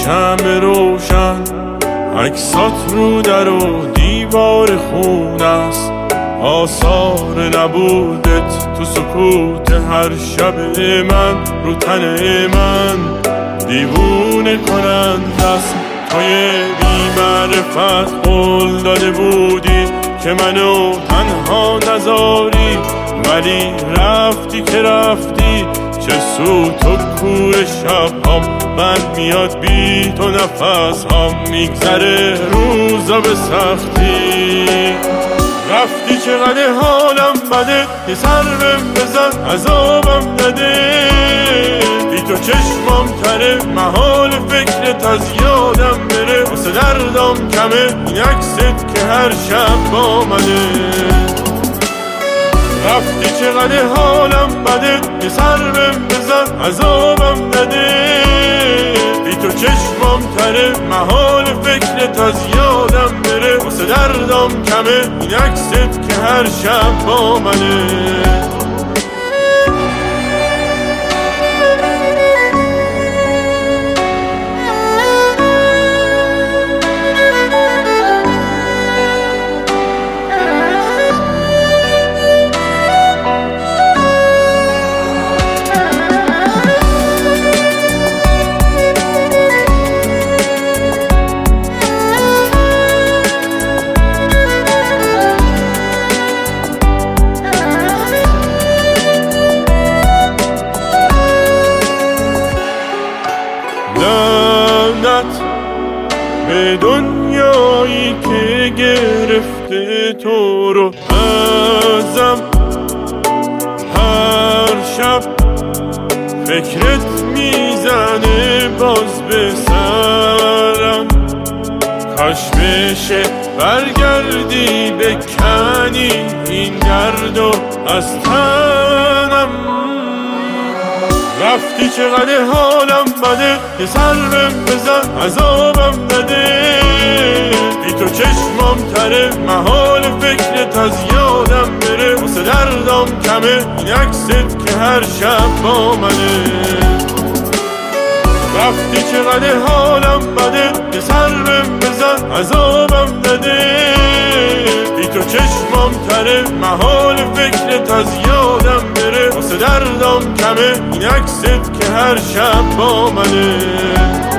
شمع روشن، عکسات رو در و دیوار خون است، آثار نبودت تو سکوت هر شب من، رو تن من دیوونه کنند است. توی بی معرفت قول داده بودی که منو تنها نذاری، ولی رفتی که رفتی، چه سود تو کور شب‌هام، من میاد بی تو نفس‌هام، میگذره روزا به سختی. رفتی چقدر حالم بده، یه سر بهم بزن عذابم نده، بی تو چشمام تره، محال فکرت از یادم بره، واسه دردم کمه این عکست که هر شب با منه. رفتی چقدر حالم بده، یه سر بهم بزن عذابم نده، بی تو چشمام تره، محال فکرت از یادم بره، واسه دردم کمه این عکست که هر شب با منه. به دنیایی که گرفته تو رو ازم، هر شب فکرت میزنه باز به سرم، کاش بشه برگردی بکنی این دردو از تنم. رفتی چقدر حالم بده، یه سر بهم بزن عذابم نده، بی تو چشمام تره، محال فکرت از یادم بره، واسه دردم کمه این عکست که هر شب با منه. رفتی چقدر حالم بده، یه سر بهم بزن عذابم نده، بی تو چشمام تره، محال فکرت از یادم بره، واسه دردم کمه این عکست که هر شب با منه.